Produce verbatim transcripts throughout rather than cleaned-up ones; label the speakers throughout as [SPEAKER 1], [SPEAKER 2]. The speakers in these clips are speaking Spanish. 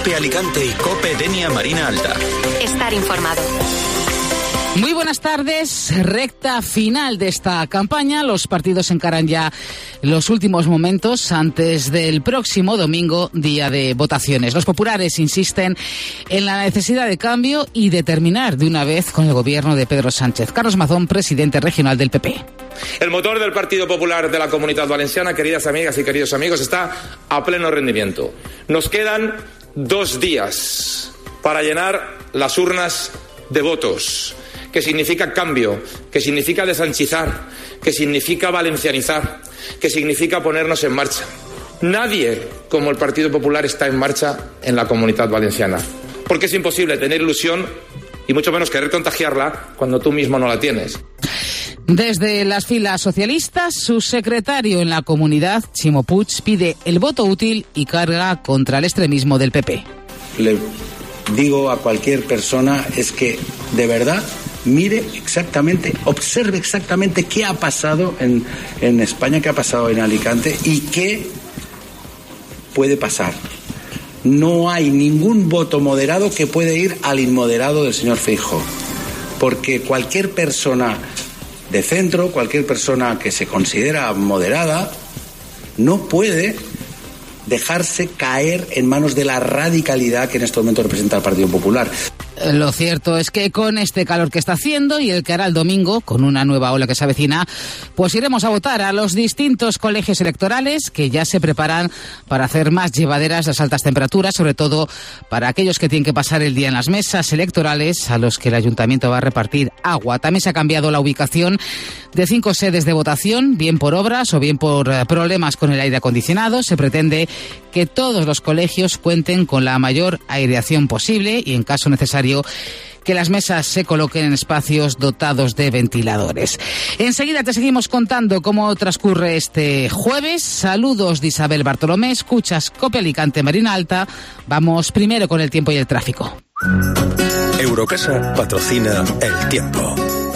[SPEAKER 1] COPE Alicante y COPE Denia Marina Alta.
[SPEAKER 2] Estar informado.
[SPEAKER 3] Muy buenas tardes, recta final de esta campaña. Los partidos encaran ya los últimos momentos antes del próximo domingo, día de votaciones. Los populares insisten en la necesidad de cambio y de terminar de una vez con el gobierno de Pedro Sánchez. Carlos Mazón, presidente regional del P P.
[SPEAKER 4] El motor del Partido Popular de la Comunidad Valenciana, queridas amigas y queridos amigos, está a pleno rendimiento. Nos quedan dos días para llenar las urnas de votos, que significa cambio, que significa desanchizar, que significa valencianizar, que significa ponernos en marcha. Nadie como el Partido Popular está en marcha en la Comunidad Valenciana, porque es imposible tener ilusión y mucho menos querer contagiarla cuando tú mismo no la tienes.
[SPEAKER 3] Desde las filas socialistas, su secretario en la comunidad, Ximo Puig, pide el voto útil y carga contra el extremismo del P P.
[SPEAKER 5] Le digo a cualquier persona es que, de verdad, mire exactamente, observe exactamente qué ha pasado en, en España, qué ha pasado en Alicante y qué puede pasar. No hay ningún voto moderado que puede ir al inmoderado del señor Feijóo, porque cualquier persona de centro, cualquier persona que se considera moderada, no puede dejarse caer en manos de la radicalidad que en este momento representa el Partido Popular.
[SPEAKER 3] Lo cierto es que con este calor que está haciendo y el que hará el domingo, con una nueva ola que se avecina, pues iremos a votar a los distintos colegios electorales que ya se preparan para hacer más llevaderas las altas temperaturas, sobre todo para aquellos que tienen que pasar el día en las mesas electorales a los que el ayuntamiento va a repartir agua. También se ha cambiado la ubicación de cinco sedes de votación, bien por obras o bien por problemas con el aire acondicionado. Se pretende que todos los colegios cuenten con la mayor aireación posible y, en caso necesario, que las mesas se coloquen en espacios dotados de ventiladores. Enseguida te seguimos contando cómo transcurre este jueves. Saludos de Isabel Bartolomé, escuchas COPE Alicante Marina Alta. Vamos primero con el tiempo y el tráfico.
[SPEAKER 1] Eurocasa patrocina el tiempo.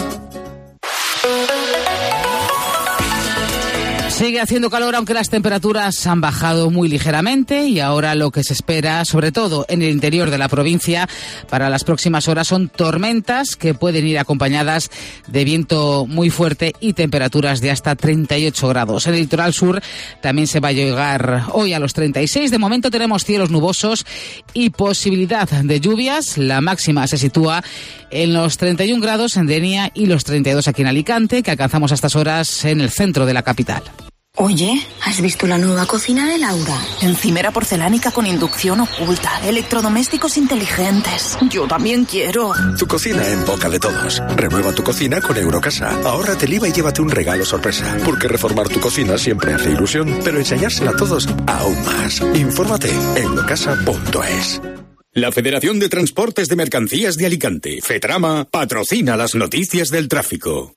[SPEAKER 3] Sigue haciendo calor, aunque las temperaturas han bajado muy ligeramente, y ahora lo que se espera, sobre todo en el interior de la provincia, para las próximas horas son tormentas que pueden ir acompañadas de viento muy fuerte y temperaturas de hasta treinta y ocho grados. En el litoral sur también se va a llegar hoy a los treinta y seis. De momento tenemos cielos nubosos y posibilidad de lluvias. La máxima se sitúa en los treinta y un grados en Denia y los treinta y dos aquí en Alicante, que alcanzamos a estas horas en el centro de la capital.
[SPEAKER 2] Oye, ¿has visto la nueva cocina de Laura?
[SPEAKER 6] Encimera porcelánica con inducción oculta, electrodomésticos inteligentes. Yo también quiero.
[SPEAKER 1] Tu cocina en boca de todos. Renueva tu cocina con Eurocasa. Ahórrate el I V A y llévate un regalo sorpresa. Porque reformar tu cocina siempre hace ilusión, pero enseñársela a todos aún más. Infórmate en eurocasa punto es.
[SPEAKER 7] La Federación de Transportes de Mercancías de Alicante, FETRAMA, patrocina las noticias del tráfico.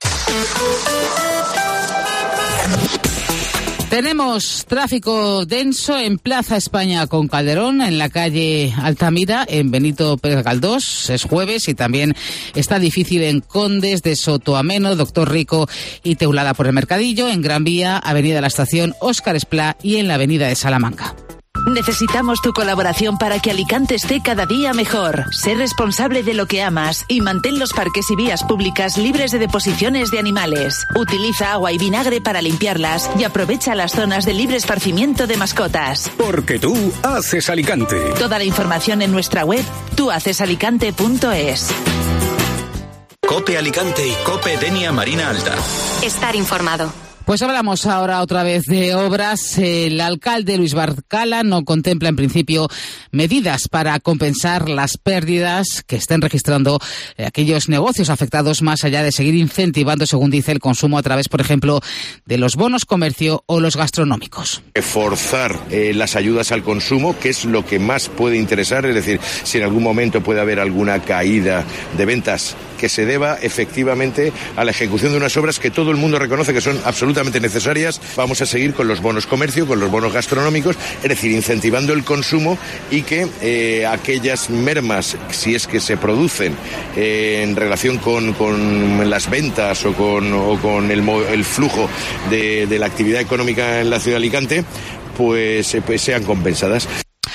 [SPEAKER 3] Tenemos tráfico denso en Plaza España con Calderón, en la calle Altamira, en Benito Pérez Galdós. Es jueves y también está difícil en Condes de Sotoameno, Doctor Rico y Teulada por el Mercadillo, en Gran Vía, Avenida La Estación, Óscar Esplá y en la Avenida de Salamanca.
[SPEAKER 8] Necesitamos tu colaboración para que Alicante esté cada día mejor. Sé responsable de lo que amas y mantén los parques y vías públicas libres de deposiciones de animales. Utiliza agua y vinagre para limpiarlas y aprovecha las zonas de libre esparcimiento de mascotas.
[SPEAKER 7] Porque tú haces Alicante.
[SPEAKER 8] Toda la información en nuestra web tú haces alicante punto es.
[SPEAKER 1] COPE Alicante y COPE Denia Marina Alta.
[SPEAKER 2] Estar informado.
[SPEAKER 3] Pues hablamos ahora otra vez de obras. El alcalde Luis Barcala no contempla en principio medidas para compensar las pérdidas que estén registrando aquellos negocios afectados, más allá de seguir incentivando, según dice, el consumo a través, por ejemplo, de los bonos comercio o los gastronómicos.
[SPEAKER 9] Forzar eh, las ayudas al consumo, que es lo que más puede interesar, es decir, si en algún momento puede haber alguna caída de ventas que se deba efectivamente a la ejecución de unas obras que todo el mundo reconoce que son absolutamente necesarias. Vamos a seguir con los bonos comercio, con los bonos gastronómicos, es decir, incentivando el consumo y que eh, aquellas mermas, si es que se producen eh, en relación con, con las ventas o con, o con el, el flujo de, de la actividad económica en la ciudad de Alicante, pues, pues sean compensadas.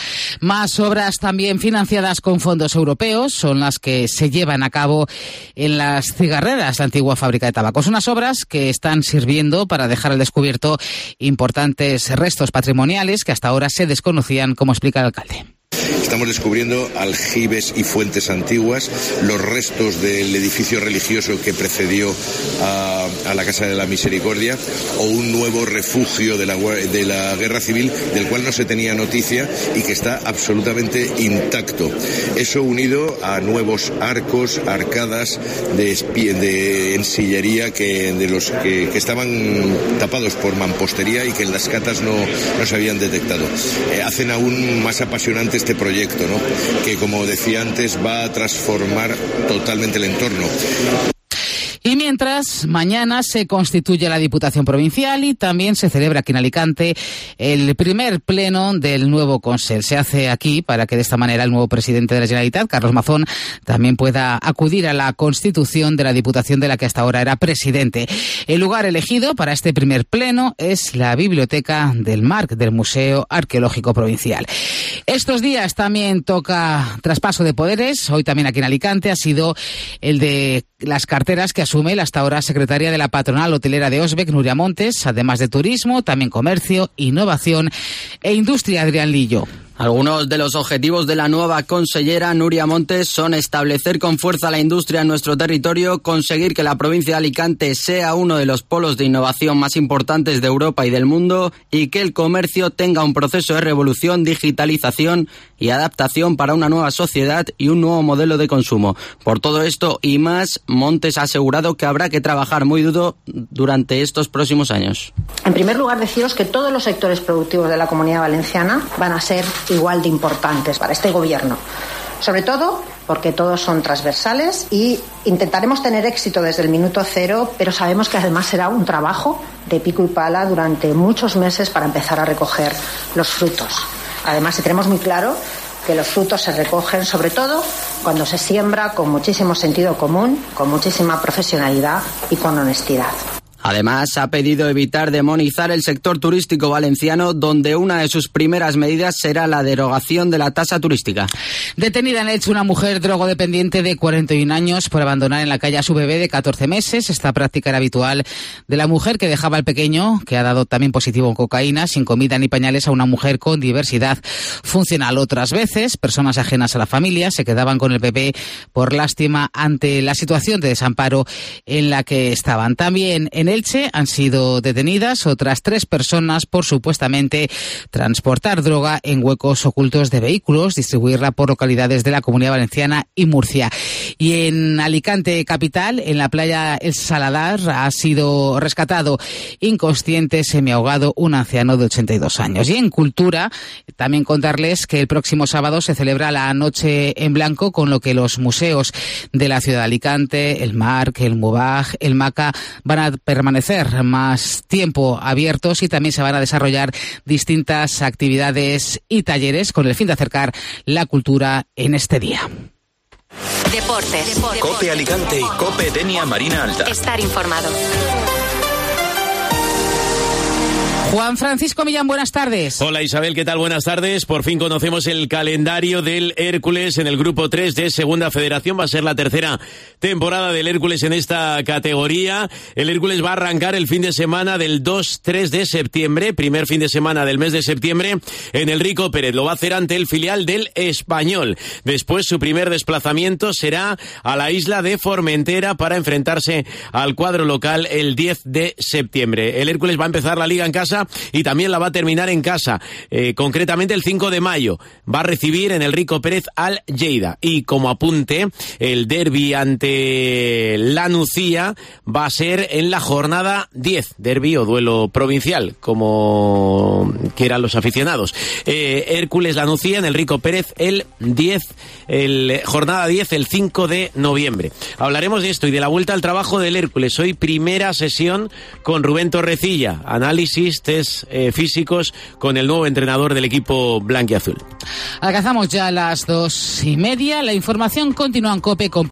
[SPEAKER 3] Más obras también financiadas con fondos europeos son las que se llevan a cabo en las cigarreras, la antigua fábrica de tabacos. Unas obras que están sirviendo para dejar al descubierto importantes restos patrimoniales que hasta ahora se desconocían, como explica el alcalde.
[SPEAKER 9] Estamos descubriendo aljibes y fuentes antiguas, los restos del edificio religioso que precedió a, a la Casa de la Misericordia, o un nuevo refugio de la, de la Guerra Civil del cual no se tenía noticia y que está absolutamente intacto. Eso unido a nuevos arcos, arcadas de, de ensillería que, de los que, que estaban tapados por mampostería y que en las catas no, no se habían detectado. Eh, hacen aún más apasionante este proyecto, ¿no? Que, como decía antes, va a transformar totalmente el entorno.
[SPEAKER 3] Y mientras, mañana se constituye la Diputación Provincial y también se celebra aquí en Alicante el primer pleno del nuevo Consell. Se hace aquí para que de esta manera el nuevo presidente de la Generalitat, Carlos Mazón, también pueda acudir a la constitución de la Diputación de la que hasta ahora era presidente. El lugar elegido para este primer pleno es la Biblioteca del Marc del Museo Arqueológico Provincial. Estos días también toca traspaso de poderes. Hoy también aquí en Alicante ha sido el de las carteras que asume la hasta ahora secretaria de la patronal hotelera de Osbec, Nuria Montes, además de turismo, también comercio, innovación e industria, Adrián Lillo.
[SPEAKER 10] Algunos de los objetivos de la nueva consellera Nuria Montes son establecer con fuerza la industria en nuestro territorio, conseguir que la provincia de Alicante sea uno de los polos de innovación más importantes de Europa y del mundo y que el comercio tenga un proceso de revolución, digitalización y adaptación para una nueva sociedad y un nuevo modelo de consumo. Por todo esto y más, Montes ha asegurado que habrá que trabajar muy duro durante estos próximos años.
[SPEAKER 11] En primer lugar, deciros que todos los sectores productivos de la Comunidad Valenciana van a ser igual de importantes para este gobierno, sobre todo porque todos son transversales y intentaremos tener éxito desde el minuto cero, pero sabemos que además será un trabajo de pico y pala durante muchos meses para empezar a recoger los frutos. Además, tenemos muy claro que los frutos se recogen sobre todo cuando se siembra con muchísimo sentido común, con muchísima profesionalidad y con honestidad.
[SPEAKER 10] Además, ha pedido evitar demonizar el sector turístico valenciano, donde una de sus primeras medidas será la derogación de la tasa turística.
[SPEAKER 3] Detenida en Elche una mujer drogodependiente de cuarenta y un años por abandonar en la calle a su bebé de catorce meses. Esta práctica era habitual de la mujer que dejaba al pequeño, que ha dado también positivo en cocaína, sin comida ni pañales, a una mujer con diversidad funcional. Otras veces, personas ajenas a la familia se quedaban con el bebé por lástima ante la situación de desamparo en la que estaban. También en Elche han sido detenidas otras tres personas por supuestamente transportar droga en huecos ocultos de vehículos, distribuirla por localidades de la Comunidad Valenciana y Murcia. Y en Alicante capital, en la playa El Saladar, ha sido rescatado inconsciente, semiahogado, un anciano de ochenta y dos años. Y en cultura, también contarles que el próximo sábado se celebra la Noche en Blanco, con lo que los museos de la ciudad de Alicante, el Marc, el Mubaj, el Maca, van a permanecer más tiempo abiertos y también se van a desarrollar distintas actividades y talleres con el fin de acercar la cultura en este día.
[SPEAKER 12] Deportes.
[SPEAKER 13] COPE Alicante y COPE Denia Marina Alta.
[SPEAKER 12] Estar informado.
[SPEAKER 3] Juan Francisco Millán, buenas tardes.
[SPEAKER 14] Hola Isabel, ¿qué tal? Buenas tardes. Por fin conocemos el calendario del Hércules en el grupo tres de Segunda Federación. Va a ser la tercera temporada del Hércules en esta categoría. El Hércules va a arrancar el fin de semana del dos tres de septiembre, primer fin de semana del mes de septiembre, en el Rico Pérez. Lo va a hacer ante el filial del Español. Después su primer desplazamiento será a la isla de Formentera para enfrentarse al cuadro local el diez de septiembre. El Hércules va a empezar la liga en casa y también la va a terminar en casa, eh, concretamente el cinco de mayo. Va a recibir en el Rico Pérez al Lleida. Y como apunte, el derbi ante la Nucía va a ser en la jornada diez, derbi o duelo provincial, como quieran los aficionados. Eh, Hércules la Nucía en el Rico Pérez el diez, el jornada diez, el cinco de noviembre. Hablaremos de esto y de la vuelta al trabajo del Hércules. Hoy primera sesión con Rubén Torrecilla, análisis, test eh, físicos con el nuevo entrenador del equipo blanquiazul.
[SPEAKER 3] Alcanzamos ya las dos y media. La información continúa en COPE con